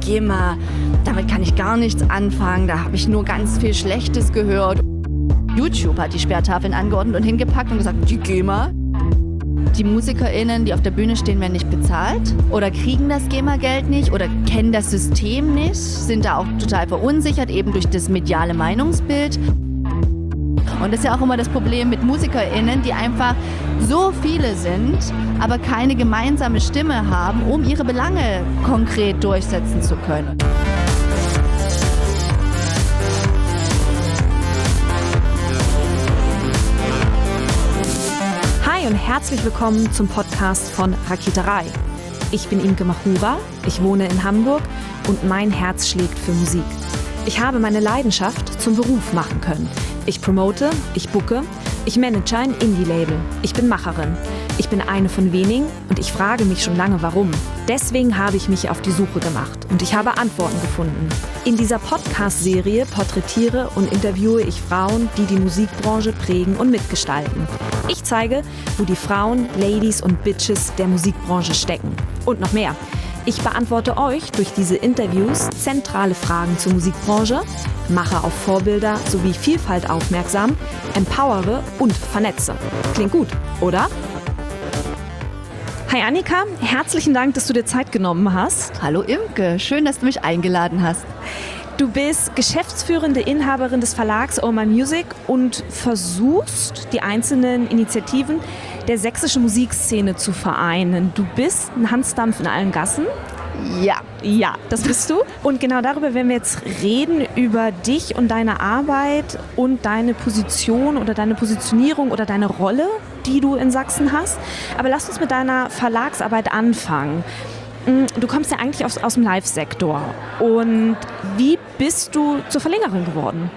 GEMA, damit kann ich gar nichts anfangen, da habe ich nur ganz viel Schlechtes gehört. YouTube hat die Sperrtafeln angeordnet und hingepackt und gesagt, die GEMA. Die MusikerInnen, die auf der Bühne stehen, werden nicht bezahlt oder kriegen das GEMA-Geld nicht oder kennen das System nicht, sind da auch total verunsichert, eben durch das mediale Meinungsbild. Und das ist ja auch immer das Problem mit MusikerInnen, die einfach so viele sind, aber keine gemeinsame Stimme haben, um ihre Belange konkret durchsetzen zu können. Hi und herzlich willkommen zum Podcast von Raketerei. Ich bin Imke Machura, ich wohne in Hamburg und mein Herz schlägt für Musik. Ich habe meine Leidenschaft zum Beruf machen können. Ich promote, ich booke, ich manage ein Indie-Label. Ich bin Macherin. Ich bin eine von wenigen und ich frage mich schon lange, warum. Deswegen habe ich mich auf die Suche gemacht und ich habe Antworten gefunden. In dieser Podcast-Serie porträtiere und interviewe ich Frauen, die die Musikbranche prägen und mitgestalten. Ich zeige, wo die Frauen, Ladies und Bitches der Musikbranche stecken. Und noch mehr. Ich beantworte euch durch diese Interviews zentrale Fragen zur Musikbranche, mache auf Vorbilder sowie Vielfalt aufmerksam, empowere und vernetze. Klingt gut, oder? Hi Annika, herzlichen Dank, dass du dir Zeit genommen hast. Hallo Imke, schön, dass du mich eingeladen hast. Du bist geschäftsführende Inhaberin des Verlags Oh My Music und versuchst, die einzelnen Initiativen der sächsischen Musikszene zu vereinen. Du bist ein Hansdampf in allen Gassen. Ja, das bist du. Und genau darüber werden wir jetzt reden, über dich und deine Arbeit und deine Position oder deine Positionierung oder deine Rolle, die du in Sachsen hast. Aber lass uns mit deiner Verlagsarbeit anfangen. Du kommst ja eigentlich aus dem Live-Sektor. Und wie bist du zur Verlegerin geworden?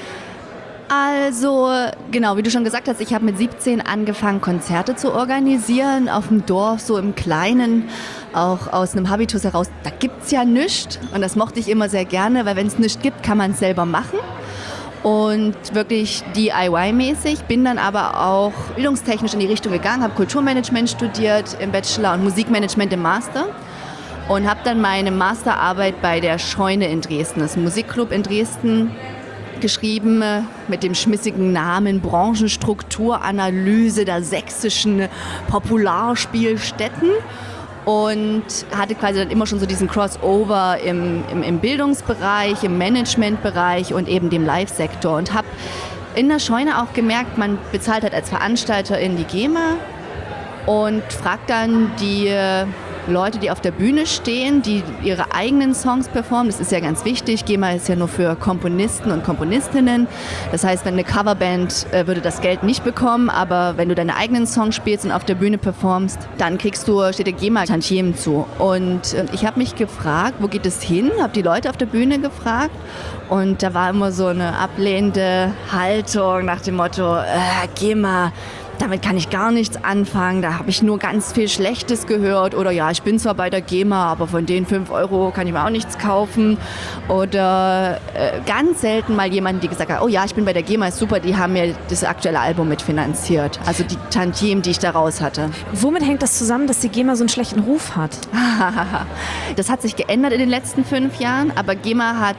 Also, genau, wie du schon gesagt hast, ich habe mit 17 angefangen, Konzerte zu organisieren, auf dem Dorf, so im Kleinen, auch aus einem Habitus heraus. Da gibt's ja nichts und das mochte ich immer sehr gerne, weil wenn es nichts gibt, kann man es selber machen. Und wirklich DIY-mäßig, bin dann aber auch bildungstechnisch in die Richtung gegangen, habe Kulturmanagement studiert im Bachelor und Musikmanagement im Master. Und habe dann meine Masterarbeit bei der Scheune in Dresden, das ist ein Musikclub in Dresden, geschrieben mit dem schmissigen Namen Branchenstrukturanalyse der sächsischen Popularspielstätten und hatte quasi dann immer schon so diesen Crossover im Bildungsbereich, im Managementbereich und eben dem Live-Sektor und habe in der Scheune auch gemerkt, man bezahlt halt als Veranstalterin die GEMA und fragt dann die Leute, die auf der Bühne stehen, die ihre eigenen Songs performen. Das ist ja ganz wichtig. GEMA ist ja nur für Komponisten und Komponistinnen. Das heißt, wenn eine Coverband würde das Geld nicht bekommen, aber wenn du deine eigenen Songs spielst und auf der Bühne performst, dann steht der GEMA-Tantiemen zu. Und ich habe mich gefragt, wo geht es hin? Habe die Leute auf der Bühne gefragt und da war immer so eine ablehnende Haltung nach dem Motto, GEMA, damit kann ich gar nichts anfangen, da habe ich nur ganz viel Schlechtes gehört oder ja, ich bin zwar bei der GEMA, aber von den 5 € kann ich mir auch nichts kaufen oder ganz selten mal jemand, die gesagt hat, oh ja, ich bin bei der GEMA, ist super, die haben mir das aktuelle Album mitfinanziert, also die Tantiemen, die ich da raus hatte. Womit hängt das zusammen, dass die GEMA so einen schlechten Ruf hat? Das hat sich geändert in den letzten 5 Jahren, aber GEMA hat,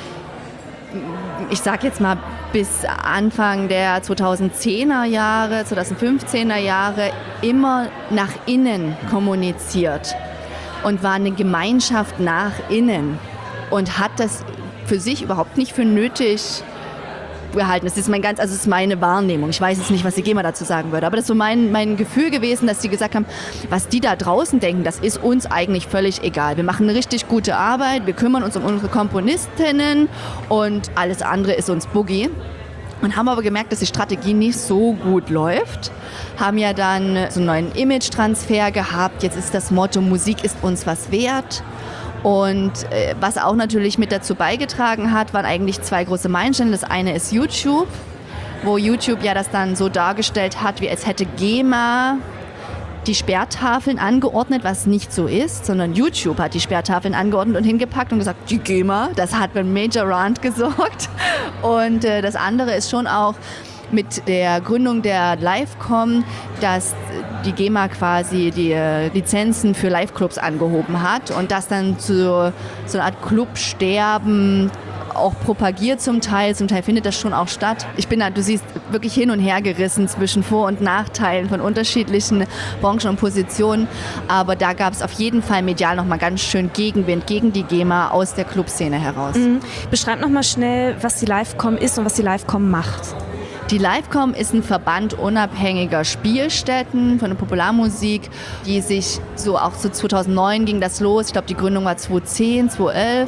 ich sag jetzt mal, bis Anfang der 2010er Jahre, 2015er Jahre immer nach innen kommuniziert und war eine Gemeinschaft nach innen und hat das für sich überhaupt nicht für nötig gehalten. Das ist das ist meine Wahrnehmung. Ich weiß jetzt nicht, was die GEMA dazu sagen würde, aber das ist so mein Gefühl gewesen, dass die gesagt haben, was die da draußen denken, das ist uns eigentlich völlig egal. Wir machen eine richtig gute Arbeit, wir kümmern uns um unsere Komponistinnen und alles andere ist uns Boogie. Und haben aber gemerkt, dass die Strategie nicht so gut läuft. Haben ja dann so einen neuen Image-Transfer gehabt. Jetzt ist das Motto, Musik ist uns was wert. Und was auch natürlich mit dazu beigetragen hat, waren eigentlich 2 große Meilensteine. Das eine ist YouTube, wo YouTube ja das dann so dargestellt hat, wie als hätte GEMA die Sperrtafeln angeordnet, was nicht so ist, sondern YouTube hat die Sperrtafeln angeordnet und hingepackt und gesagt, die GEMA, das hat für einen Major Rant gesorgt. Und das andere ist schon auch mit der Gründung der Livecom, dass die GEMA quasi die Lizenzen für Live-Clubs angehoben hat und das dann zu so einer Art Clubsterben auch propagiert zum Teil findet das schon auch statt. Ich bin da, du siehst, wirklich hin und her gerissen zwischen Vor- und Nachteilen von unterschiedlichen Branchen und Positionen, aber da gab es auf jeden Fall medial nochmal ganz schön Gegenwind gegen die GEMA aus der Clubszene heraus. Beschreib nochmal schnell, was die Livecom ist und was die Livecom macht. Die Livecom ist ein Verband unabhängiger Spielstätten von der Popularmusik, die sich so auch so 2009 ging das los. Ich glaube, die Gründung war 2010, 2011.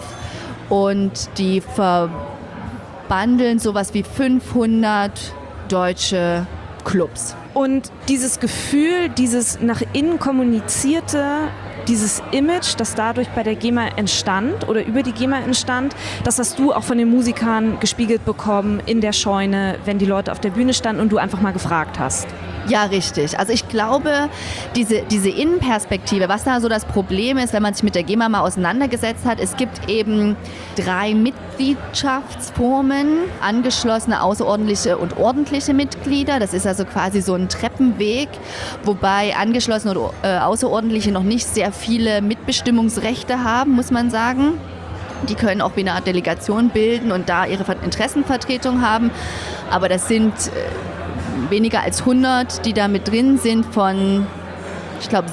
Und die verbandeln sowas wie 500 deutsche Clubs. Und dieses Gefühl, dieses nach innen kommunizierte, dieses Image, das dadurch bei der GEMA entstand oder über die GEMA entstand, das hast du auch von den Musikern gespiegelt bekommen in der Scheune, wenn die Leute auf der Bühne standen und du einfach mal gefragt hast. Ja, richtig. Also ich glaube, diese Innenperspektive, was da so das Problem ist, wenn man sich mit der GEMA mal auseinandergesetzt hat, es gibt eben 3 Mitgliedschaftsformen, angeschlossene, außerordentliche und ordentliche Mitglieder. Das ist also quasi so ein Treppenweg, wobei angeschlossene und außerordentliche noch nicht sehr viele Mitbestimmungsrechte haben, muss man sagen. Die können auch wie eine Art Delegation bilden und da ihre Interessenvertretung haben, aber das sind weniger als 100, die da mit drin sind von, ich glaube,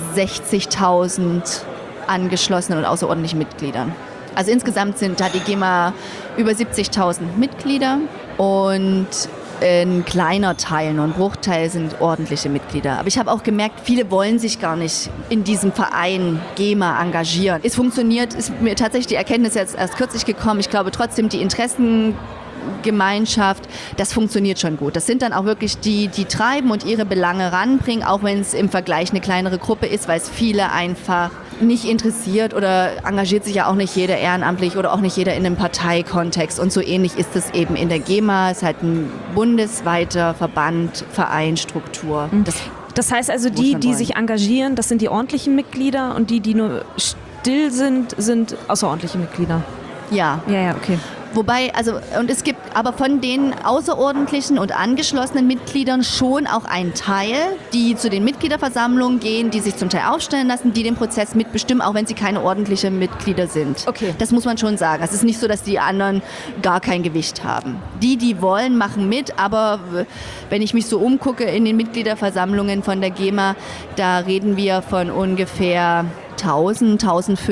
60.000 angeschlossenen und außerordentlichen Mitgliedern. Also insgesamt hat die GEMA über 70.000 Mitglieder und ein kleiner Teil, nur ein Bruchteil sind ordentliche Mitglieder. Aber ich habe auch gemerkt, viele wollen sich gar nicht in diesem Verein GEMA engagieren. Es funktioniert, ist mir tatsächlich die Erkenntnis jetzt erst kürzlich gekommen. Ich glaube trotzdem, die Interessengemeinschaft, das funktioniert schon gut. Das sind dann auch wirklich die treiben und ihre Belange ranbringen, auch wenn es im Vergleich eine kleinere Gruppe ist, weil es viele einfach nicht interessiert oder engagiert sich ja auch nicht jeder ehrenamtlich oder auch nicht jeder in einem Parteikontext. Und so ähnlich ist es eben in der GEMA. Es ist halt ein bundesweiter Verband, Verein, Struktur. Das heißt also, die sich engagieren, das sind die ordentlichen Mitglieder und die nur still sind außerordentliche Mitglieder. Ja. Ja, okay. Wobei, und es gibt aber von den außerordentlichen und angeschlossenen Mitgliedern schon auch einen Teil, die zu den Mitgliederversammlungen gehen, die sich zum Teil aufstellen lassen, die den Prozess mitbestimmen, auch wenn sie keine ordentlichen Mitglieder sind. Okay. Das muss man schon sagen. Es ist nicht so, dass die anderen gar kein Gewicht haben. Die wollen, machen mit, aber wenn ich mich so umgucke in den Mitgliederversammlungen von der GEMA, da reden wir von ungefähr 1000,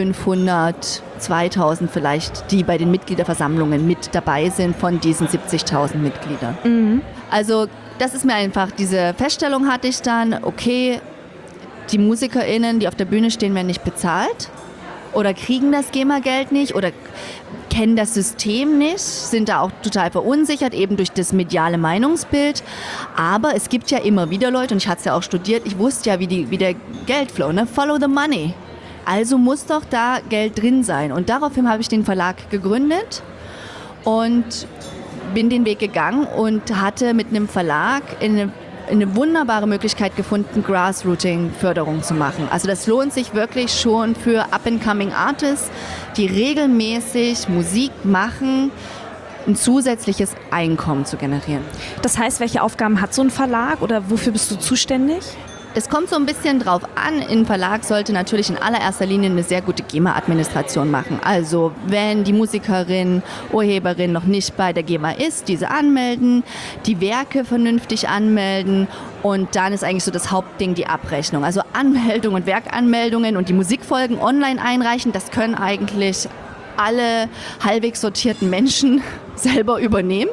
1500, 2000 vielleicht, die bei den Mitgliederversammlungen mit dabei sind von diesen 70.000 Mitgliedern. Mhm. Also das ist mir einfach, diese Feststellung hatte ich dann, okay, die MusikerInnen, die auf der Bühne stehen, werden nicht bezahlt oder kriegen das GEMA-Geld nicht oder kennen das System nicht, sind da auch total verunsichert, eben durch das mediale Meinungsbild. Aber es gibt ja immer wieder Leute, und ich hatte es ja auch studiert, ich wusste ja, wie der Geldflow, ne? Follow the money. Also muss doch da Geld drin sein. Und daraufhin habe ich den Verlag gegründet und bin den Weg gegangen und hatte mit einem Verlag eine wunderbare Möglichkeit gefunden, Grassrooting-Förderung zu machen. Also das lohnt sich wirklich schon für Up-and-Coming Artists, die regelmäßig Musik machen, ein zusätzliches Einkommen zu generieren. Das heißt, welche Aufgaben hat so ein Verlag oder wofür bist du zuständig? Es kommt so ein bisschen drauf an, ein Verlag sollte natürlich in allererster Linie eine sehr gute GEMA-Administration machen. Also wenn die Musikerin, Urheberin noch nicht bei der GEMA ist, diese anmelden, die Werke vernünftig anmelden und dann ist eigentlich so das Hauptding die Abrechnung. Also Anmeldung und Werkanmeldungen und die Musikfolgen online einreichen, das können eigentlich alle halbwegs sortierten Menschen selber übernehmen.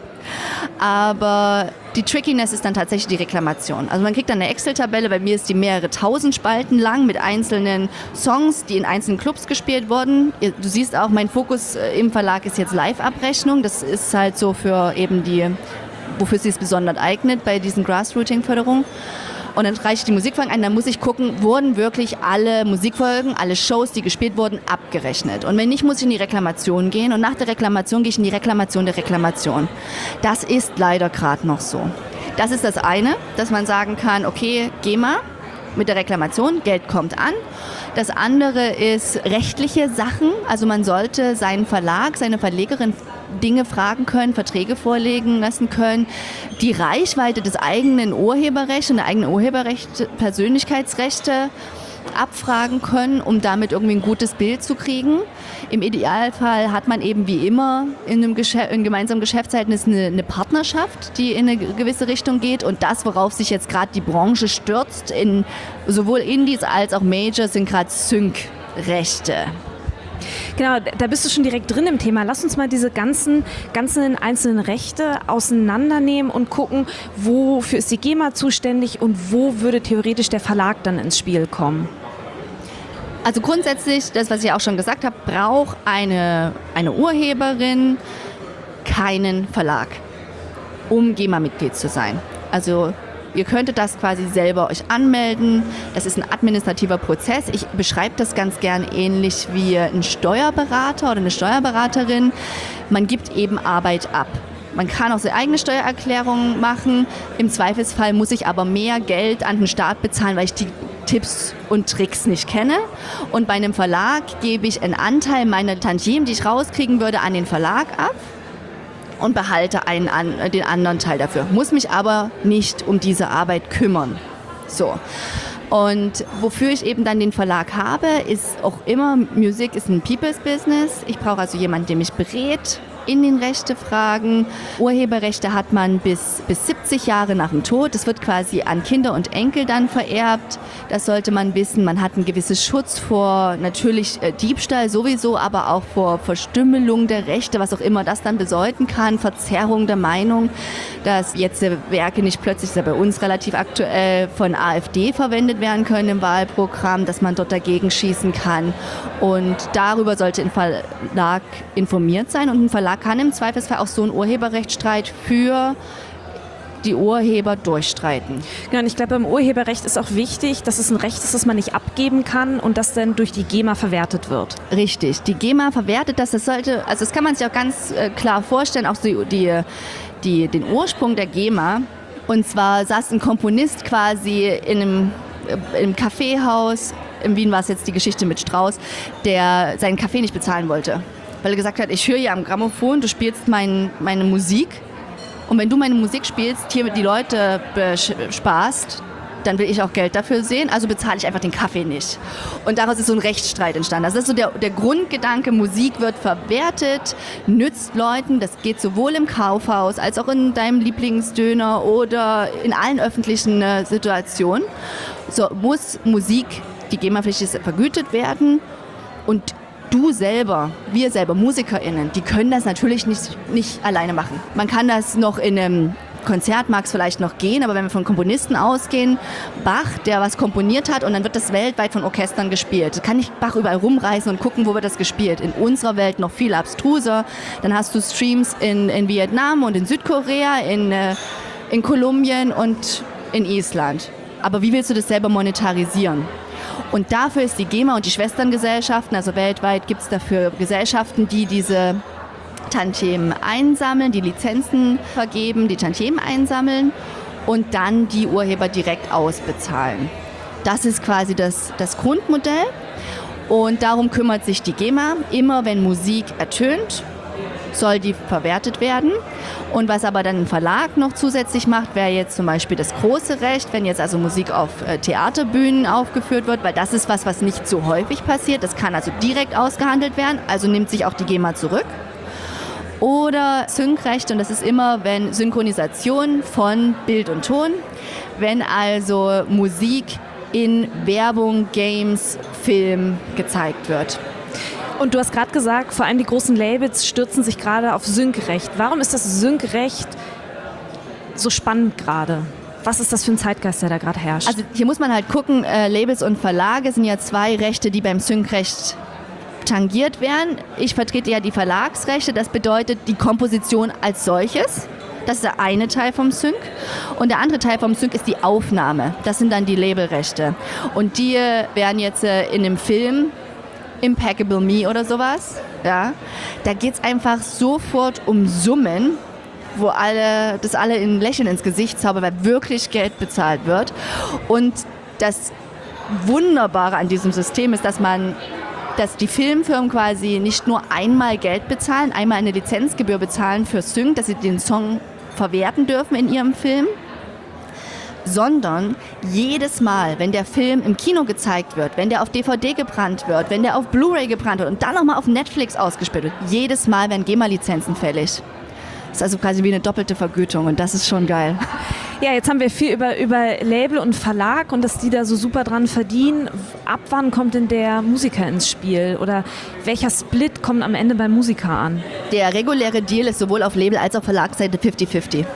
Aber die Trickiness ist dann tatsächlich die Reklamation. Also man kriegt dann eine Excel-Tabelle, bei mir ist die mehrere 1000 Spalten lang mit einzelnen Songs, die in einzelnen Clubs gespielt wurden. Du siehst auch, mein Fokus im Verlag ist jetzt Live-Abrechnung. Das ist halt so für eben wofür es sich besonders eignet bei diesen Grassrooting-Förderungen. Und dann reiche ich die Musikfolgen ein, dann muss ich gucken, wurden wirklich alle Musikfolgen, alle Shows, die gespielt wurden, abgerechnet. Und wenn nicht, muss ich in die Reklamation gehen und nach der Reklamation gehe ich in die Reklamation der Reklamation. Das ist leider gerade noch so. Das ist das eine, dass man sagen kann, okay, GEMA mit der Reklamation, Geld kommt an. Das andere ist rechtliche Sachen, also man sollte seinen Verlag, seine Verlegerin Dinge fragen können, Verträge vorlegen lassen können, die Reichweite des eigenen Urheberrechts und der eigenen Urheberrechte, Persönlichkeitsrechte abfragen können, um damit irgendwie ein gutes Bild zu kriegen. Im Idealfall hat man eben wie immer in einem gemeinsamen Geschäftsverhältnis eine Partnerschaft, die in eine gewisse Richtung geht, und das, worauf sich jetzt gerade die Branche stürzt, sowohl Indies als auch Majors, sind gerade Sync-Rechte. Genau, da bist du schon direkt drin im Thema. Lass uns mal diese ganzen einzelnen Rechte auseinandernehmen und gucken, wofür ist die GEMA zuständig und wo würde theoretisch der Verlag dann ins Spiel kommen. Also grundsätzlich, das, was ich auch schon gesagt habe, braucht eine Urheberin keinen Verlag, um GEMA-Mitglied zu sein. Also ihr könntet das quasi selber euch anmelden. Das ist ein administrativer Prozess. Ich beschreibe das ganz gern ähnlich wie ein Steuerberater oder eine Steuerberaterin. Man gibt eben Arbeit ab. Man kann auch seine eigene Steuererklärung machen. Im Zweifelsfall muss ich aber mehr Geld an den Staat bezahlen, weil ich die Tipps und Tricks nicht kenne. Und bei einem Verlag gebe ich einen Anteil meiner Tantiemen, die ich rauskriegen würde, an den Verlag ab und behalte den anderen Teil dafür. Muss mich aber nicht um diese Arbeit kümmern. So. Und wofür ich eben dann den Verlag habe, ist auch immer, Musik ist ein People's Business. Ich brauche also jemanden, der mich berät in den Rechtefragen. Urheberrechte hat man bis 70 Jahre nach dem Tod. Das wird quasi an Kinder und Enkel dann vererbt. Das sollte man wissen. Man hat einen gewissen Schutz vor natürlich Diebstahl sowieso, aber auch vor Verstümmelung der Rechte, was auch immer das dann bedeuten kann. Verzerrung der Meinung, dass jetzt Werke nicht plötzlich, das ist ja bei uns relativ aktuell, von AfD verwendet werden können im Wahlprogramm, dass man dort dagegen schießen kann. Und darüber sollte ein Verlag informiert sein, und ein Verlag kann im Zweifelsfall auch so einen Urheberrechtsstreit für die Urheber durchstreiten. Ja, und ich glaube, beim Urheberrecht ist auch wichtig, dass es ein Recht ist, das man nicht abgeben kann und das dann durch die GEMA verwertet wird. Richtig, die GEMA verwertet das. Das kann man sich auch ganz klar vorstellen, auch so den Ursprung der GEMA. Und zwar saß ein Komponist quasi in einem Kaffeehaus, in Wien war es jetzt die Geschichte mit Strauss, der seinen Kaffee nicht bezahlen wollte. Weil er gesagt hat, ich höre hier am Grammophon, du spielst meine Musik, und wenn du meine Musik spielst, hier die Leute bespaßt, dann will ich auch Geld dafür sehen, also bezahle ich einfach den Kaffee nicht. Und daraus ist so ein Rechtsstreit entstanden. Das ist so der Grundgedanke, Musik wird verwertet, nützt Leuten, das geht sowohl im Kaufhaus als auch in deinem Lieblingsdöner oder in allen öffentlichen Situationen. So muss Musik, die GEMA-pflichtig ist, vergütet werden, und wir selber, MusikerInnen, die können das natürlich nicht alleine machen. Man kann das noch in einem Konzert, mag es vielleicht noch gehen, aber wenn wir von Komponisten ausgehen, Bach, der was komponiert hat, und dann wird das weltweit von Orchestern gespielt. Da kann ich Bach überall rumreisen und gucken, wo wird das gespielt. In unserer Welt noch viel abstruser. Dann hast du Streams in Vietnam und in Südkorea, in Kolumbien und in Island. Aber wie willst du das selber monetarisieren? Und dafür ist die GEMA und die Schwesterngesellschaften, also weltweit gibt es dafür Gesellschaften, die diese Tantiemen einsammeln, die Lizenzen vergeben, die Tantiemen einsammeln und dann die Urheber direkt ausbezahlen. Das ist quasi das Grundmodell, und darum kümmert sich die GEMA. Immer wenn Musik ertönt, soll die verwertet werden. Und was aber dann ein Verlag noch zusätzlich macht, wäre jetzt zum Beispiel das große Recht, wenn jetzt also Musik auf Theaterbühnen aufgeführt wird, weil das ist was nicht so häufig passiert. Das kann also direkt ausgehandelt werden, also nimmt sich auch die GEMA zurück. Oder Sync-Recht, und das ist immer, wenn Synchronisation von Bild und Ton, wenn also Musik in Werbung, Games, Film gezeigt wird. Und du hast gerade gesagt, vor allem die großen Labels stürzen sich gerade auf Sync-Recht. Warum ist das Sync-Recht so spannend gerade? Was ist das für ein Zeitgeist, der da gerade herrscht? Also hier muss man halt gucken, Labels und Verlage sind ja zwei Rechte, die beim Sync-Recht tangiert werden. Ich vertrete ja die Verlagsrechte, das bedeutet die Komposition als solches. Das ist der eine Teil vom Sync. Und der andere Teil vom Sync ist die Aufnahme. Das sind dann die Labelrechte. Und die werden jetzt in einem Film, Impeccable Me oder sowas, ja, da geht es einfach sofort um Summen, wo alle ein Lächeln ins Gesicht zaubern, weil wirklich Geld bezahlt wird. Und das Wunderbare an diesem System ist, dass man dass die Filmfirmen quasi nicht nur einmal Geld bezahlen, einmal eine Lizenzgebühr bezahlen für Sync, dass sie den Song verwerten dürfen in ihrem Film, sondern jedes Mal, wenn der Film im Kino gezeigt wird, wenn der auf DVD gebrannt wird, wenn der auf Blu-ray gebrannt wird und dann nochmal auf Netflix ausgespielt wird, jedes Mal werden GEMA-Lizenzen fällig. Das ist also quasi wie eine doppelte Vergütung und das ist schon geil. Ja, jetzt haben wir viel über Label und Verlag und dass die da so super dran verdienen. Ab wann kommt denn der Musiker ins Spiel oder welcher Split kommt am Ende beim Musiker an? Der reguläre Deal ist sowohl auf Label- als auch Verlagsseite 50-50.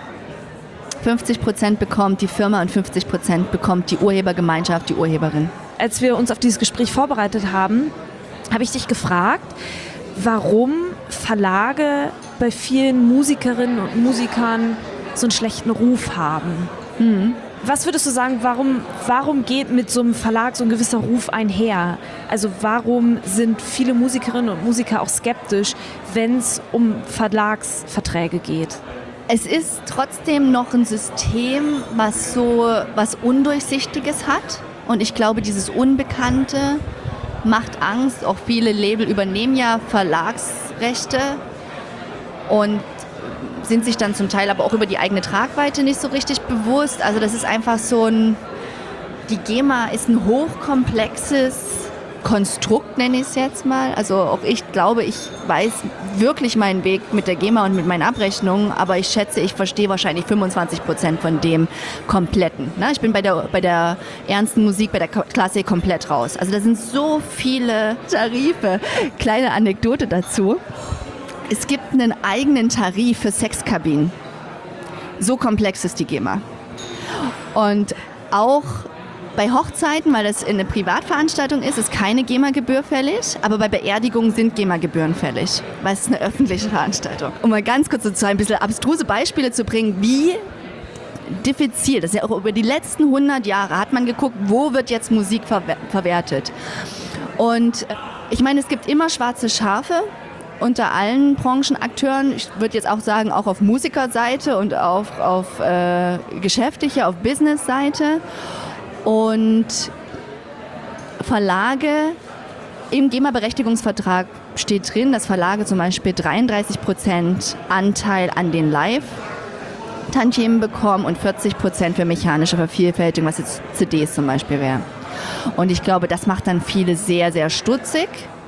50% bekommt die Firma und 50% bekommt die Urhebergemeinschaft, die Urheberin. Als wir uns auf dieses Gespräch vorbereitet haben, habe ich dich gefragt, warum Verlage bei vielen Musikerinnen und Musikern so einen schlechten Ruf haben. Was würdest du sagen, warum geht mit so einem Verlag so ein gewisser Ruf einher? Also warum sind viele Musikerinnen und Musiker auch skeptisch, wenn es um Verlagsverträge geht? Es ist trotzdem noch ein System, was Undurchsichtiges hat. Und ich glaube, dieses Unbekannte macht Angst. Auch viele Label übernehmen ja Verlagsrechte und sind sich dann zum Teil aber auch über die eigene Tragweite nicht so richtig bewusst. Also das ist einfach die GEMA ist ein hochkomplexes Konstrukt, nenne ich es jetzt mal. Also auch ich glaube, ich weiß wirklich meinen Weg mit der GEMA und mit meinen Abrechnungen, aber ich schätze, ich verstehe wahrscheinlich 25% von dem Kompletten. Ich bin bei der ernsten Musik, bei der Klassik komplett raus. Also da sind so viele Tarife. Kleine Anekdote dazu. Es gibt einen eigenen Tarif für Sexkabinen. So komplex ist die GEMA. Und auch bei Hochzeiten, weil das eine Privatveranstaltung ist keine GEMA-Gebühr fällig, aber bei Beerdigungen sind GEMA-Gebühren fällig, weil es ist eine öffentliche Veranstaltung. Um mal ganz kurz so ein bisschen abstruse Beispiele zu bringen, wie diffizil, das ist ja auch über die letzten 100 Jahre, hat man geguckt, wo wird jetzt Musik verwertet. Und ich meine, es gibt immer schwarze Schafe unter allen Branchenakteuren. Ich würde jetzt auch sagen, auch auf Musikerseite und auf geschäftlicher, auf Businessseite. Und Verlage, im GEMA-Berechtigungsvertrag steht drin, dass Verlage zum Beispiel 33% Anteil an den Live-Tantiemen bekommen und 40% für mechanische Vervielfältigung, was jetzt CDs zum Beispiel wäre. Und ich glaube, das macht dann viele sehr, sehr stutzig.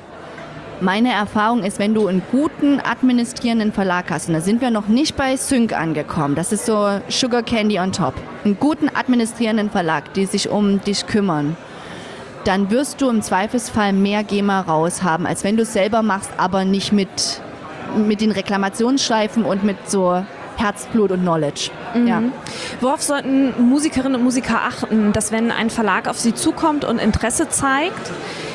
Meine Erfahrung ist, wenn du einen guten administrierenden Verlag hast, und da sind wir noch nicht bei Sync angekommen, das ist so Sugar Candy on top, einen guten administrierenden Verlag, die sich um dich kümmern, dann wirst du im Zweifelsfall mehr GEMA raus haben, als wenn du es selber machst, aber nicht mit den Reklamationsschleifen und mit so Herzblut und Knowledge. Mhm. Ja. Worauf sollten Musikerinnen und Musiker achten, dass wenn ein Verlag auf sie zukommt und Interesse zeigt,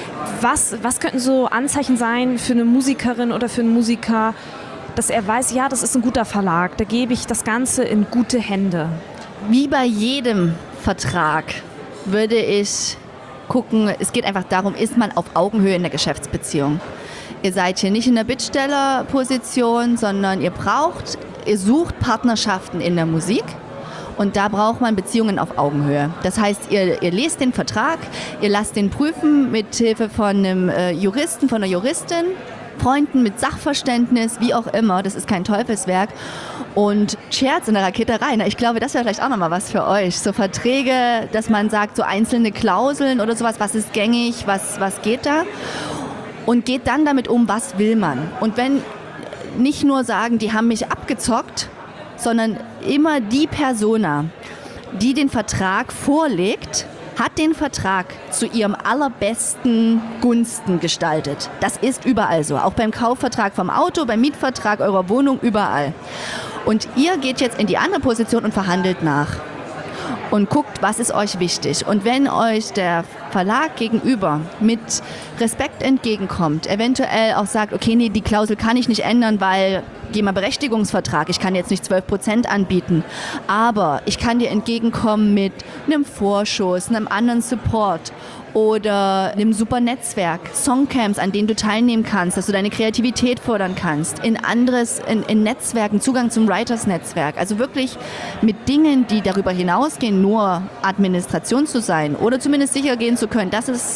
was könnten so Anzeichen sein für eine Musikerin oder für einen Musiker, dass er weiß, ja, das ist ein guter Verlag, da gebe ich das Ganze in gute Hände? Wie bei jedem Vertrag würde ich gucken, es geht einfach darum, ist man auf Augenhöhe in der Geschäftsbeziehung. Ihr seid hier nicht in der Bittstellerposition, sondern ihr sucht Partnerschaften in der Musik. Und da braucht man Beziehungen auf Augenhöhe. Das heißt, ihr lest den Vertrag, ihr lasst den prüfen mit Hilfe von einem Juristen, von einer Juristin, Freunden mit Sachverständnis, wie auch immer. Das ist kein Teufelswerk. Und Scherz in der Raketerei. Ich glaube, das wäre vielleicht auch nochmal was für euch. So Verträge, dass man sagt, so einzelne Klauseln oder sowas, was ist gängig, was geht da? Und geht dann damit um, was will man? Und wenn nicht nur sagen, die haben mich abgezockt, sondern immer die Persona, die den Vertrag vorlegt, hat den Vertrag zu ihrem allerbesten Gunsten gestaltet. Das ist überall so, auch beim Kaufvertrag vom Auto, beim Mietvertrag eurer Wohnung, überall. Und ihr geht jetzt in die andere Position und verhandelt nach und guckt, was ist euch wichtig. Und wenn euch der Verlag gegenüber mit Respekt entgegenkommt, eventuell auch sagt, okay, nee, die Klausel kann ich nicht ändern, weil GEMA-Berechtigungsvertrag, ich kann jetzt nicht 12% anbieten, aber ich kann dir entgegenkommen mit einem Vorschuss, einem anderen Support oder einem super Netzwerk, Songcamps, an denen du teilnehmen kannst, dass du deine Kreativität fördern kannst, in Netzwerken, Zugang zum Writers-Netzwerk, also wirklich mit Dingen, die darüber hinausgehen, nur Administration zu sein oder zumindest sicher gehen zu können, dass es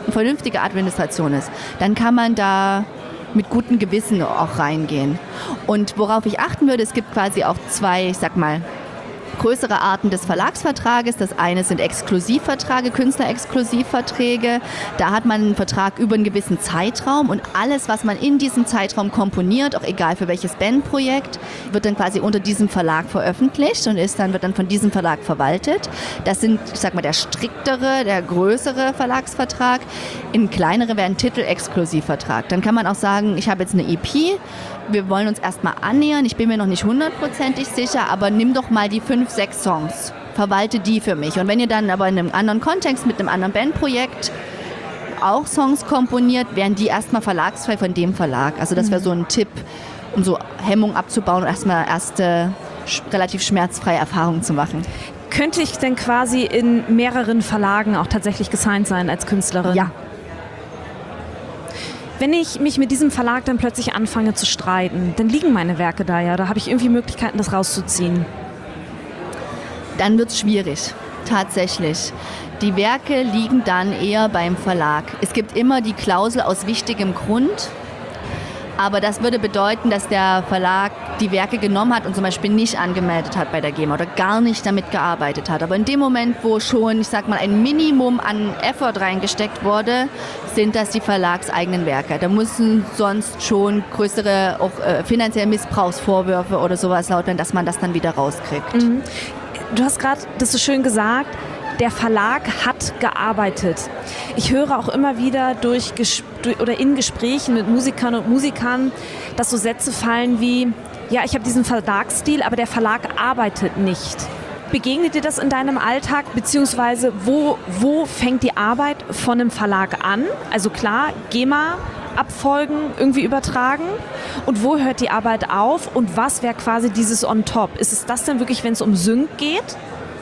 eine vernünftige Administration ist, dann kann man da mit gutem Gewissen auch reingehen. Und worauf ich achten würde, es gibt quasi auch zwei, ich sag mal, größere Arten des Verlagsvertrages. Das eine sind Exklusivverträge, Künstlerexklusivverträge. Da hat man einen Vertrag über einen gewissen Zeitraum und alles, was man in diesem Zeitraum komponiert, auch egal für welches Bandprojekt, wird dann quasi unter diesem Verlag veröffentlicht und wird dann von diesem Verlag verwaltet. Das sind, ich sag mal, der striktere, der größere Verlagsvertrag. Ein kleinere wäre ein Titelexklusivvertrag. Dann kann man auch sagen, ich habe jetzt eine EP, wir wollen uns erstmal annähern, ich bin mir noch nicht 100%ig sicher, aber nimm doch mal die 5, 6 Songs, verwalte die für mich. Und wenn ihr dann aber in einem anderen Kontext mit einem anderen Bandprojekt auch Songs komponiert, werden die erstmal verlagsfrei von dem Verlag. Also das wäre so ein Tipp, um so Hemmung abzubauen und erstmal erste relativ schmerzfreie Erfahrungen zu machen. Könnte ich denn quasi in mehreren Verlagen auch tatsächlich gesigned sein als Künstlerin? Ja. Wenn ich mich mit diesem Verlag dann plötzlich anfange zu streiten, dann liegen meine Werke da ja. Da habe ich irgendwie Möglichkeiten, das rauszuziehen. Dann wird es schwierig, tatsächlich. Die Werke liegen dann eher beim Verlag. Es gibt immer die Klausel aus wichtigem Grund, aber das würde bedeuten, dass der Verlag die Werke genommen hat und zum Beispiel nicht angemeldet hat bei der GEMA oder gar nicht damit gearbeitet hat. Aber in dem Moment, wo schon, ich sag mal, ein Minimum an Effort reingesteckt wurde, sind das die verlagseigenen Werke. Da müssen sonst schon größere auch finanzielle Missbrauchsvorwürfe oder sowas laut werden, dass man das dann wieder rauskriegt. Mhm. Du hast gerade das so schön gesagt, der Verlag hat gearbeitet. Ich höre auch immer wieder in Gesprächen mit Musikern und Musikern, dass so Sätze fallen wie, ja, ich habe diesen Verlagsstil, aber der Verlag arbeitet nicht. Begegnet dir das in deinem Alltag, beziehungsweise wo fängt die Arbeit von einem Verlag an? Also klar, GEMA, Abfolgen irgendwie übertragen. Und wo hört die Arbeit auf und was wäre quasi dieses on top? Ist es das denn wirklich, wenn es um Sync geht?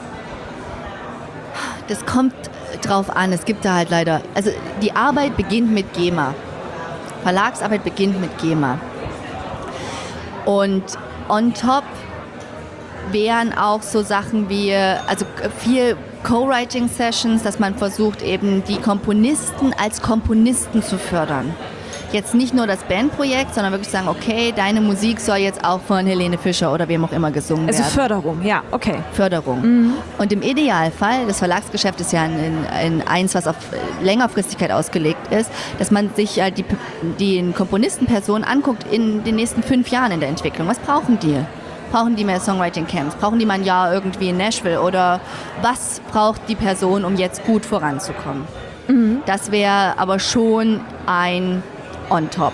Das kommt drauf an. Es gibt da halt leider, also die Arbeit beginnt mit GEMA. Verlagsarbeit beginnt mit GEMA. Und on top wären auch so Sachen wie, also viel Co-Writing-Sessions, dass man versucht eben die Komponisten als Komponisten zu fördern. Jetzt nicht nur das Bandprojekt, sondern wirklich sagen, okay, deine Musik soll jetzt auch von Helene Fischer oder wem auch immer gesungen werden. Also Förderung, ja, okay. Förderung. Mhm. Und im Idealfall, das Verlagsgeschäft ist ja in eins, was auf Längerfristigkeit ausgelegt ist, dass man sich die Komponistenpersonen anguckt in den nächsten 5 Jahren in der Entwicklung. Was brauchen die? Brauchen die mehr Songwriting-Camps? Brauchen die mal ein Jahr irgendwie in Nashville? Oder was braucht die Person, um jetzt gut voranzukommen? Mhm. Das wäre aber schon ein on top.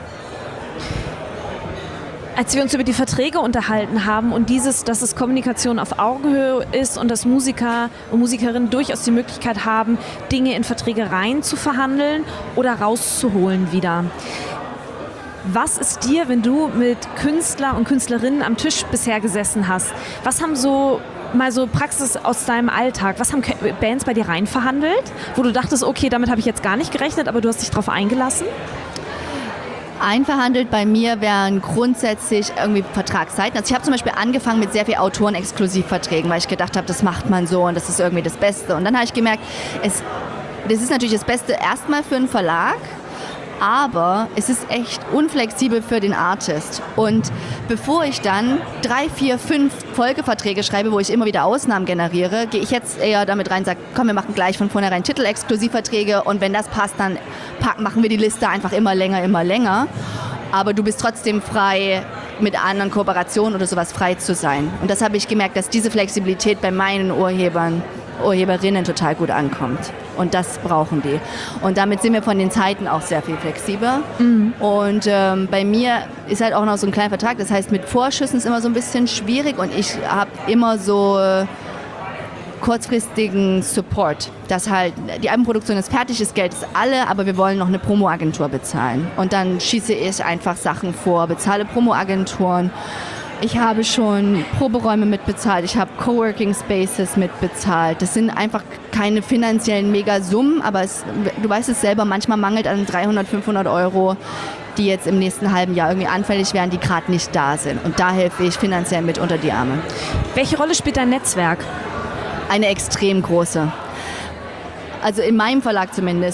Als wir uns über die Verträge unterhalten haben und dass es Kommunikation auf Augenhöhe ist und dass Musiker und Musikerinnen durchaus die Möglichkeit haben, Dinge in Verträge rein zu verhandeln oder rauszuholen wieder. Was ist dir, wenn du mit Künstler und Künstlerinnen am Tisch bisher gesessen hast, was haben so Praxis aus deinem Alltag, was haben Bands bei dir rein verhandelt, wo du dachtest, okay, damit habe ich jetzt gar nicht gerechnet, aber du hast dich darauf eingelassen? Einverhandelt bei mir wären grundsätzlich irgendwie Vertragszeiten. Also ich habe zum Beispiel angefangen mit sehr viel Autoren-Exklusivverträgen, weil ich gedacht habe, das macht man so und das ist irgendwie das Beste. Und dann habe ich gemerkt, das ist natürlich das Beste erstmal für einen Verlag, aber es ist echt unflexibel für den Artist. Und bevor ich dann 3, 4, 5 Folgeverträge schreibe, wo ich immer wieder Ausnahmen generiere, gehe ich jetzt eher damit rein und sage, komm, wir machen gleich von vornherein Titelexklusivverträge und wenn das passt, dann machen wir die Liste einfach immer länger. Aber du bist trotzdem frei, mit anderen Kooperationen oder sowas frei zu sein. Und das habe ich gemerkt, dass diese Flexibilität bei meinen Urheberinnen total gut ankommt. Und das brauchen die. Und damit sind wir von den Zeiten auch sehr viel flexibler. Mhm. Und bei mir ist halt auch noch so ein kleiner Vertrag. Das heißt, mit Vorschüssen ist immer so ein bisschen schwierig. Und ich habe immer so kurzfristigen Support. Dass halt die Albenproduktion ist fertig, das Geld ist alle, aber wir wollen noch eine Promoagentur bezahlen. Und dann schieße ich einfach Sachen vor, bezahle Promoagenturen. Ich habe schon Proberäume mitbezahlt, ich habe Coworking Spaces mitbezahlt. Das sind einfach keine finanziellen Megasummen, aber du weißt es selber, manchmal mangelt an 300, 500 Euro, die jetzt im nächsten halben Jahr irgendwie anfällig wären, die gerade nicht da sind. Und da helfe ich finanziell mit unter die Arme. Welche Rolle spielt dein Netzwerk? Eine extrem große. Also in meinem Verlag zumindest.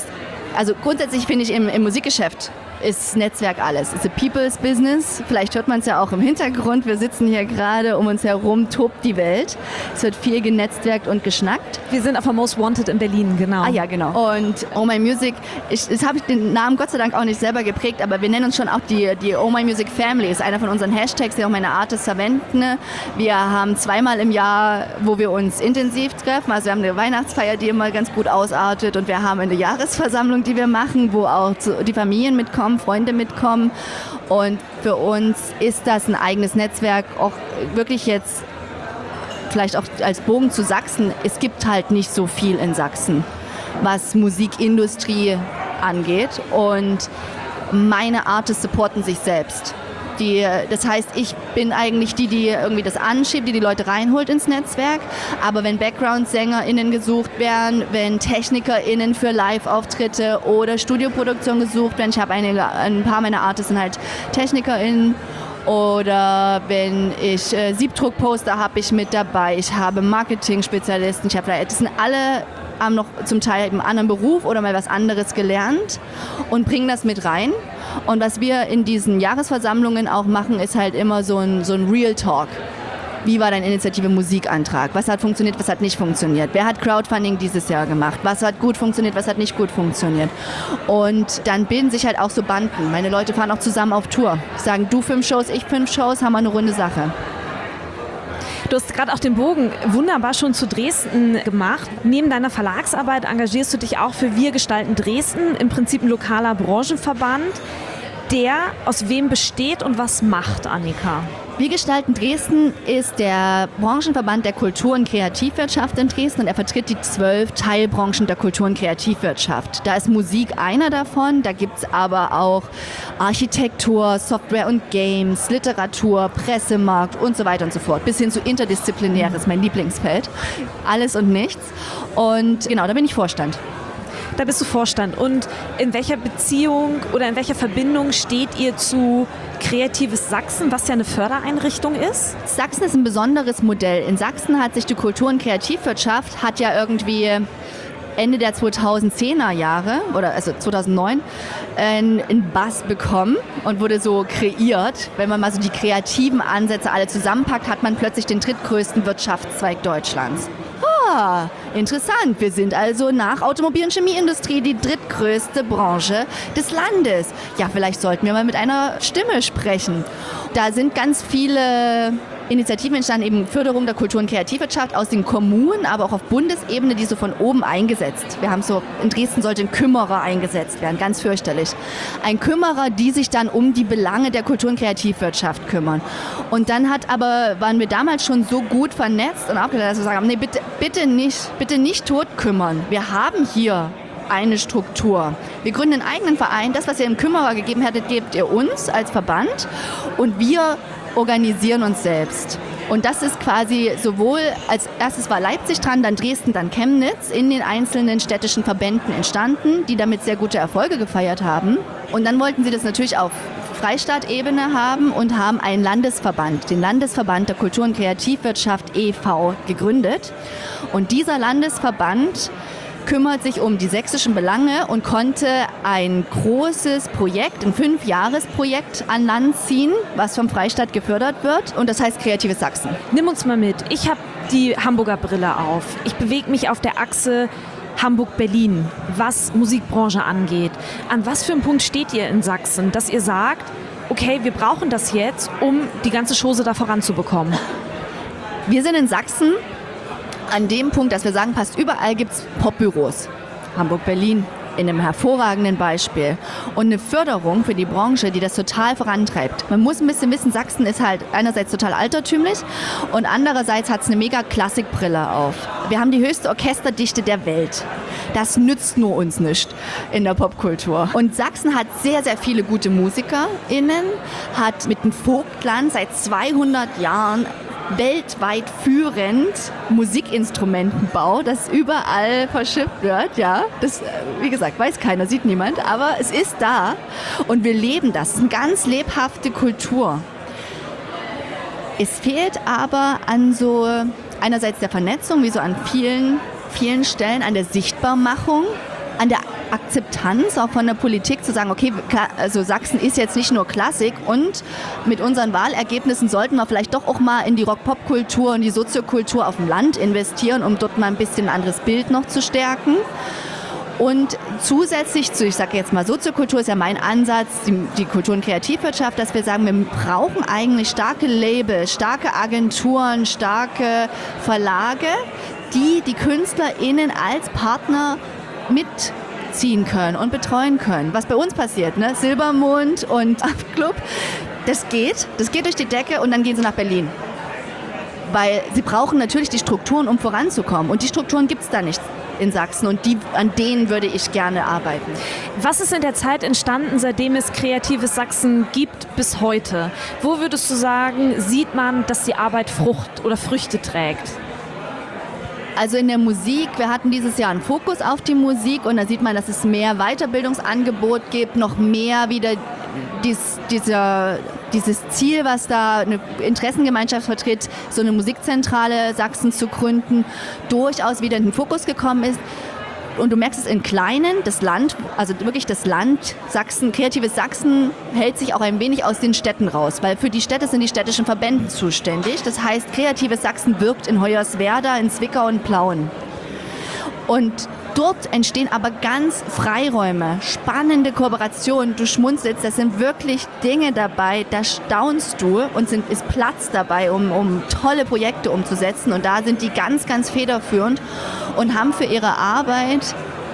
Also grundsätzlich finde ich im Musikgeschäft ist Netzwerk alles. It's a people's business. Vielleicht hört man es ja auch im Hintergrund. Wir sitzen hier gerade, um uns herum tobt die Welt. Es wird viel genetzwerkt und geschnackt. Wir sind auf der Most Wanted in Berlin, genau. Ah ja, genau. Und Oh My Music, das habe ich den Namen Gott sei Dank auch nicht selber geprägt, aber wir nennen uns schon auch die Oh My Music Family. Ist einer von unseren Hashtags, die auch meine Artists verwenden. Wir haben 2-mal im Jahr, wo wir uns intensiv treffen. Also wir haben eine Weihnachtsfeier, die immer ganz gut ausartet, und wir haben eine Jahresversammlung, die wir machen, wo auch die Familien mitkommen, Freunde mitkommen, und für uns ist das ein eigenes Netzwerk, auch wirklich jetzt vielleicht auch als Bogen zu Sachsen. Es gibt halt nicht so viel in Sachsen, was Musikindustrie angeht, und meine Artists supporten sich selbst. Das heißt, ich bin eigentlich die irgendwie das anschiebt, die Leute reinholt ins Netzwerk. Aber wenn Background-SängerInnen gesucht werden, wenn TechnikerInnen für Live-Auftritte oder Studioproduktion gesucht werden, ich habe ein paar meiner Artists sind halt TechnikerInnen, oder wenn ich Siebdruckposter habe ich mit dabei, ich habe Marketing-Spezialisten, das sind alle haben noch zum Teil einen anderen Beruf oder mal was anderes gelernt und bringen das mit rein. Und was wir in diesen Jahresversammlungen auch machen, ist halt immer so ein Real Talk. Wie war dein Initiative Musikantrag? Was hat funktioniert, was hat nicht funktioniert? Wer hat Crowdfunding dieses Jahr gemacht? Was hat gut funktioniert, was hat nicht gut funktioniert? Und dann bilden sich halt auch so Banden. Meine Leute fahren auch zusammen auf Tour. Sagen, du 5 Shows, ich 5 Shows, haben wir eine runde Sache. Du hast gerade auch den Bogen wunderbar schon zu Dresden gemacht. Neben deiner Verlagsarbeit engagierst du dich auch für Wir gestalten Dresden, im Prinzip ein lokaler Branchenverband, der aus wem besteht und was macht, Annika? Wir gestalten Dresden ist der Branchenverband der Kultur- und Kreativwirtschaft in Dresden, und er vertritt die 12 Teilbranchen der Kultur- und Kreativwirtschaft. Da ist Musik einer davon, da gibt es aber auch Architektur, Software und Games, Literatur, Pressemarkt und so weiter und so fort. Bis hin zu Interdisziplinäres, mein Lieblingsfeld. Alles und nichts. Und genau, da bin ich Vorstand. Da bist du Vorstand. Und in welcher Beziehung oder in welcher Verbindung steht ihr zu Kreatives Sachsen, was ja eine Fördereinrichtung ist? Sachsen ist ein besonderes Modell. In Sachsen hat sich die Kultur- und Kreativwirtschaft hat ja irgendwie Ende der 2010er Jahre, oder also 2009, einen Buzz bekommen und wurde so kreiert. Wenn man mal so die kreativen Ansätze alle zusammenpackt, hat man plötzlich den drittgrößten Wirtschaftszweig Deutschlands. Interessant. Wir sind also nach Automobil- und Chemieindustrie die drittgrößte Branche des Landes. Ja, vielleicht sollten wir mal mit einer Stimme sprechen. Da sind ganz viele Initiativen entstanden, eben Förderung der Kultur- und Kreativwirtschaft aus den Kommunen, aber auch auf Bundesebene, die so von oben eingesetzt. Wir haben so, in Dresden sollte ein Kümmerer eingesetzt werden, ganz fürchterlich. Ein Kümmerer, die sich dann um die Belange der Kultur- und Kreativwirtschaft kümmern. Und dann waren wir damals schon so gut vernetzt und aufgeklärt, dass wir sagen, nee, bitte nicht tot kümmern. Wir haben hier eine Struktur. Wir gründen einen eigenen Verein. Das, was ihr im Kümmerer gegeben hättet, gebt ihr uns als Verband, und wir organisieren uns selbst. Und das ist quasi sowohl, als erstes war Leipzig dran, dann Dresden, dann Chemnitz, in den einzelnen städtischen Verbänden entstanden, die damit sehr gute Erfolge gefeiert haben. Und dann wollten sie das natürlich auf Freistaat-Ebene haben und haben einen Landesverband, den Landesverband der Kultur- und Kreativwirtschaft e.V. gegründet. Und dieser Landesverband kümmert sich um die sächsischen Belange und konnte ein großes Projekt, ein 5-Jahres-Projekt an Land ziehen, was vom Freistaat gefördert wird, und das heißt Kreatives Sachsen. Nimm uns mal mit. Ich habe die Hamburger Brille auf. Ich bewege mich auf der Achse Hamburg-Berlin, was Musikbranche angeht. An was für einem Punkt steht ihr in Sachsen, dass ihr sagt, okay, wir brauchen das jetzt, um die ganze Chose da voranzubekommen? Wir sind in Sachsen an dem Punkt, dass wir sagen, fast überall gibt es Popbüros. Hamburg, Berlin, in einem hervorragenden Beispiel. Und eine Förderung für die Branche, die das total vorantreibt. Man muss ein bisschen wissen, Sachsen ist halt einerseits total altertümlich und andererseits hat es eine mega Klassikbrille auf. Wir haben die höchste Orchesterdichte der Welt. Das nützt nur uns nicht in der Popkultur. Und Sachsen hat sehr, sehr viele gute MusikerInnen, hat mit dem Vogtland seit 200 Jahren weltweit führend Musikinstrumentenbau, das überall verschifft wird, ja. Das, wie gesagt, weiß keiner, sieht niemand, aber es ist da und wir leben das. Es ist eine ganz lebhafte Kultur. Es fehlt aber an so einerseits der Vernetzung, wie so an vielen Stellen, an der Sichtbarmachung, an der Akzeptanz auch von der Politik zu sagen, okay, also Sachsen ist jetzt nicht nur Klassik und mit unseren Wahlergebnissen sollten wir vielleicht doch auch mal in die Rock-Pop-Kultur und die Soziokultur auf dem Land investieren, um dort mal ein bisschen ein anderes Bild noch zu stärken. Und zusätzlich zu, ich sage jetzt mal, Soziokultur ist ja mein Ansatz, die Kultur- und Kreativwirtschaft, dass wir sagen, wir brauchen eigentlich starke Labels, starke Agenturen, starke Verlage, die KünstlerInnen als Partner mitziehen können und betreuen können. Was bei uns passiert, ne? Silbermond und Club, das geht durch die Decke und dann gehen sie nach Berlin. Weil sie brauchen natürlich die Strukturen, um voranzukommen. Und die Strukturen gibt es da nicht in Sachsen und an denen würde ich gerne arbeiten. Was ist in der Zeit entstanden, seitdem es kreatives Sachsen gibt bis heute? Wo würdest du sagen, sieht man, dass die Arbeit Frucht oder Früchte trägt? Also in der Musik, wir hatten dieses Jahr einen Fokus auf die Musik und da sieht man, dass es mehr Weiterbildungsangebot gibt, noch mehr wieder dieses Ziel, was da eine Interessengemeinschaft vertritt, so eine Musikzentrale Sachsen zu gründen, durchaus wieder in den Fokus gekommen ist. Und du merkst es in Kleinen, das Land, also wirklich das Land Sachsen, kreatives Sachsen hält sich auch ein wenig aus den Städten raus, weil für die Städte sind die städtischen Verbände zuständig. Das heißt, kreatives Sachsen wirkt in Hoyerswerda, in Zwickau und Plauen. Und dort entstehen aber ganz Freiräume, spannende Kooperationen. Du schmunzelst, das sind wirklich Dinge dabei, da staunst du und ist Platz dabei, um tolle Projekte umzusetzen. Und da sind die ganz, ganz federführend und haben für ihre Arbeit,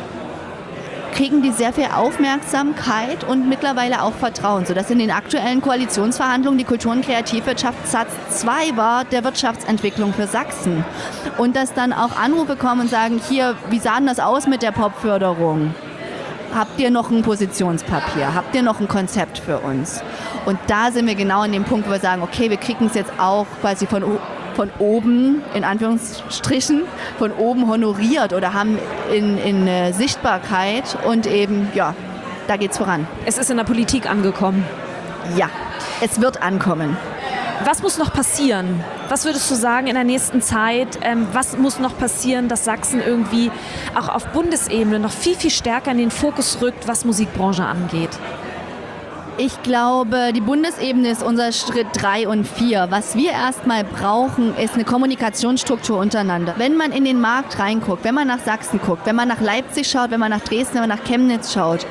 kriegen die sehr viel Aufmerksamkeit und mittlerweile auch Vertrauen, sodass in den aktuellen Koalitionsverhandlungen die Kultur- und Kreativwirtschaft Satz 2 war der Wirtschaftsentwicklung für Sachsen. Und dass dann auch Anrufe kommen und sagen, hier, wie sah denn das aus mit der Popförderung? Habt ihr noch ein Positionspapier? Habt ihr noch ein Konzept für uns? Und da sind wir genau an dem Punkt, wo wir sagen, okay, wir kriegen es jetzt auch quasi von oben, in Anführungsstrichen, von oben honoriert oder haben in Sichtbarkeit und eben, ja, da geht's voran. Es ist in der Politik angekommen. Ja, es wird ankommen. Was muss noch passieren? Was würdest du sagen in der nächsten Zeit? Was muss noch passieren, dass Sachsen irgendwie auch auf Bundesebene noch viel, viel stärker in den Fokus rückt, was Musikbranche angeht? Ich glaube, die Bundesebene ist unser Schritt 3 und 4. Was wir erstmal brauchen, ist eine Kommunikationsstruktur untereinander. Wenn man in den Markt reinguckt, wenn man nach Sachsen guckt, wenn man nach Leipzig schaut, wenn man nach Dresden, wenn man nach Chemnitz schaut,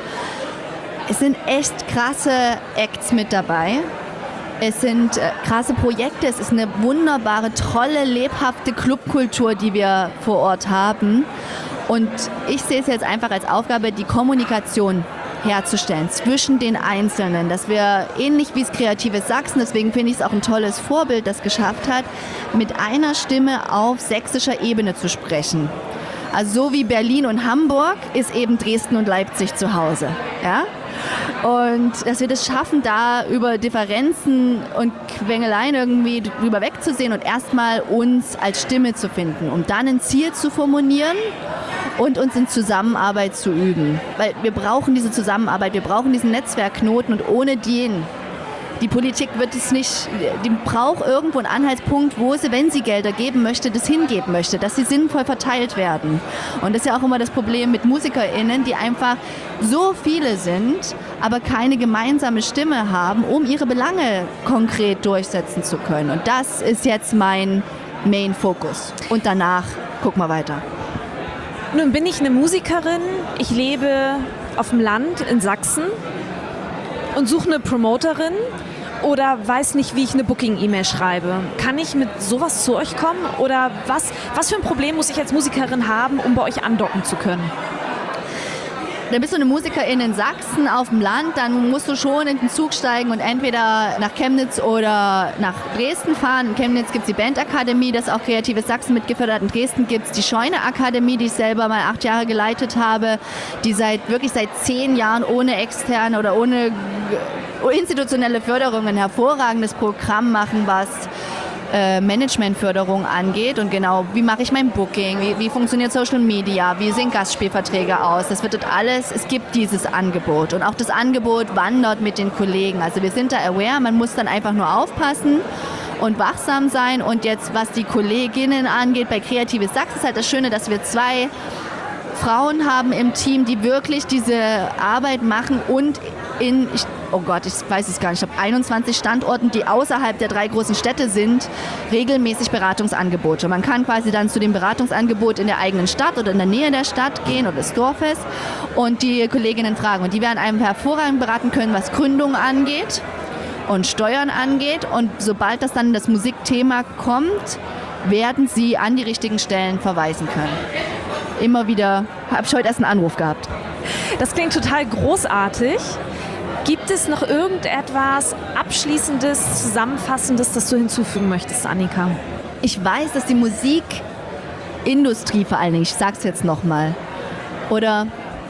es sind echt krasse Acts mit dabei. Es sind krasse Projekte, es ist eine wunderbare, tolle, lebhafte Clubkultur, die wir vor Ort haben. Und ich sehe es jetzt einfach als Aufgabe, die Kommunikation herzustellen zwischen den Einzelnen, dass wir ähnlich wie es kreatives Sachsen, deswegen finde ich es auch ein tolles Vorbild, das geschafft hat, mit einer Stimme auf sächsischer Ebene zu sprechen. Also so wie Berlin und Hamburg ist eben Dresden und Leipzig zu Hause. Ja? Und dass wir das schaffen, da über Differenzen und Quengeleien irgendwie drüber wegzusehen und erstmal uns als Stimme zu finden, um dann ein Ziel zu formulieren und uns in Zusammenarbeit zu üben. Weil wir brauchen diese Zusammenarbeit, wir brauchen diesen Netzwerkknoten und ohne den, die Politik wird es nicht, die braucht irgendwo einen Anhaltspunkt, wo sie, wenn sie Gelder geben möchte, das hingeben möchte, dass sie sinnvoll verteilt werden. Und das ist ja auch immer das Problem mit MusikerInnen, die einfach so viele sind, aber keine gemeinsame Stimme haben, um ihre Belange konkret durchsetzen zu können. Und das ist jetzt mein Main-Fokus. Und danach gucken wir weiter. Nun bin ich eine Musikerin, ich lebe auf dem Land in Sachsen und suche eine Promoterin oder weiß nicht, wie ich eine Booking-E-Mail schreibe. Kann ich mit sowas zu euch kommen oder was für ein Problem muss ich als Musikerin haben, um bei euch andocken zu können? Da bist du eine Musikerin in Sachsen auf dem Land, dann musst du schon in den Zug steigen und entweder nach Chemnitz oder nach Dresden fahren. In Chemnitz gibt es die Bandakademie, das auch Kreatives Sachsen mitgefördert. In Dresden gibt es die Scheune-Akademie, die ich selber mal 8 Jahre geleitet habe, die wirklich seit 10 Jahren ohne externe oder ohne institutionelle Förderung ein hervorragendes Programm machen, was Managementförderung angeht und genau, wie mache ich mein Booking, wie funktioniert Social Media, wie sehen Gastspielverträge aus, das wird dort alles, es gibt dieses Angebot und auch das Angebot wandert mit den Kollegen, also wir sind da aware, man muss dann einfach nur aufpassen und wachsam sein und jetzt, was die Kolleginnen angeht, bei Kreatives Sachsen ist halt das Schöne, dass wir 2 Frauen haben im Team, die wirklich diese Arbeit machen und ich weiß es gar nicht, ich habe 21 Standorten, die außerhalb der 3 großen Städte sind, regelmäßig Beratungsangebote. Man kann quasi dann zu dem Beratungsangebot in der eigenen Stadt oder in der Nähe der Stadt gehen oder des Dorfes und die Kolleginnen fragen. Und die werden einem hervorragend beraten können, was Gründung angeht und Steuern angeht. Und sobald das dann das Musikthema kommt, werden sie an die richtigen Stellen verweisen können. Immer wieder, habe ich heute erst einen Anruf gehabt. Das klingt total großartig. Gibt es noch irgendetwas Abschließendes, Zusammenfassendes, das du hinzufügen möchtest, Annika? Ich weiß, dass die Musikindustrie vor allen Dingen, ich sag's jetzt nochmal, oder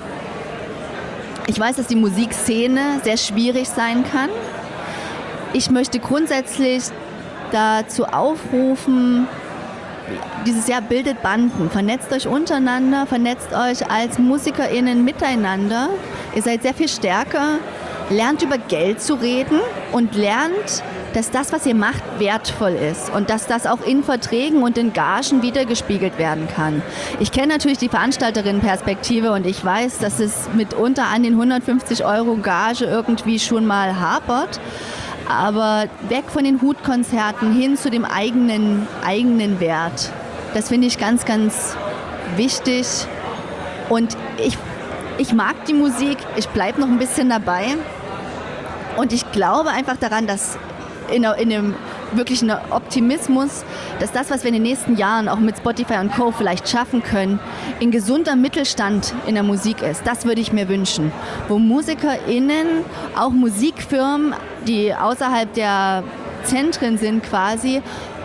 ich weiß, dass die Musikszene sehr schwierig sein kann. Ich möchte grundsätzlich dazu aufrufen, dieses Jahr bildet Banden, vernetzt euch untereinander, vernetzt euch als MusikerInnen miteinander. Ihr seid sehr viel stärker, lernt über Geld zu reden und lernt, dass das, was ihr macht, wertvoll ist und dass das auch in Verträgen und in Gagen wiedergespiegelt werden kann. Ich kenne natürlich die Veranstalterinnenperspektive und ich weiß, dass es mitunter an den 150 € Gage irgendwie schon mal hapert. Aber weg von den Hutkonzerten hin zu dem eigenen Wert. Das finde ich ganz, ganz wichtig. Und ich mag die Musik, ich bleibe noch ein bisschen dabei. Und ich glaube einfach daran, dass in einem wirklichen Optimismus, dass das, was wir in den nächsten Jahren auch mit Spotify und Co. vielleicht schaffen können, ein gesunder Mittelstand in der Musik ist. Das würde ich mir wünschen. Wo MusikerInnen, auch Musikfirmen, die außerhalb der Zentren sind quasi,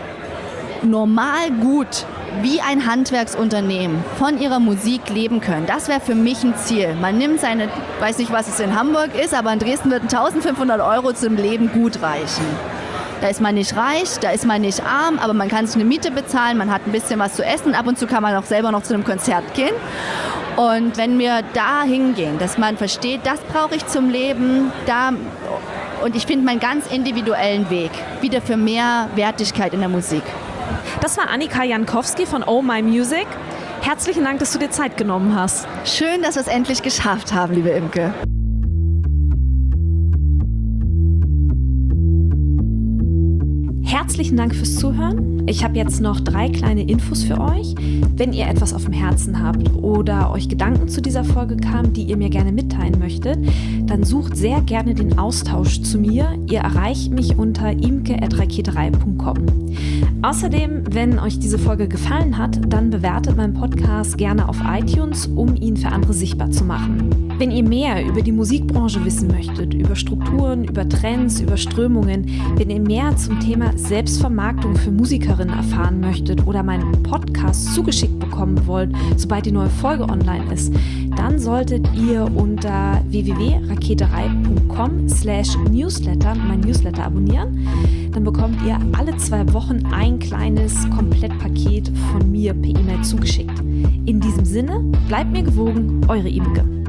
normal gut wie ein Handwerksunternehmen von ihrer Musik leben können. Das wäre für mich ein Ziel. Man nimmt seine, weiß nicht, was es in Hamburg ist, aber in Dresden wird 1.500 € zum Leben gut reichen. Da ist man nicht reich, da ist man nicht arm, aber man kann sich eine Miete bezahlen, man hat ein bisschen was zu essen, ab und zu kann man auch selber noch zu einem Konzert gehen. Und wenn wir da hingehen, dass man versteht, das brauche ich zum Leben, und ich finde meinen ganz individuellen Weg wieder für mehr Wertigkeit in der Musik. Das war Annika Jankowski von Oh My Music. Herzlichen Dank, dass du dir Zeit genommen hast. Schön, dass wir es endlich geschafft haben, liebe Imke. Herzlichen Dank fürs Zuhören. Ich habe jetzt noch 3 kleine Infos für euch. Wenn ihr etwas auf dem Herzen habt oder euch Gedanken zu dieser Folge kamen, die ihr mir gerne mitteilen möchtet, dann sucht sehr gerne den Austausch zu mir. Ihr erreicht mich unter imke@raketerei.com. Außerdem, wenn euch diese Folge gefallen hat, dann bewertet meinen Podcast gerne auf iTunes, um ihn für andere sichtbar zu machen. Wenn ihr mehr über die Musikbranche wissen möchtet, über Strukturen, über Trends, über Strömungen, wenn ihr mehr zum Thema Selbstvermarktung für Musikerinnen erfahren möchtet oder meinen Podcast zugeschickt bekommen wollt, sobald die neue Folge online ist, dann solltet ihr unter www.raketerei.com/newsletter mein Newsletter abonnieren. Dann bekommt ihr alle 2 Wochen ein kleines Komplettpaket von mir per E-Mail zugeschickt. In diesem Sinne, bleibt mir gewogen, eure Imke.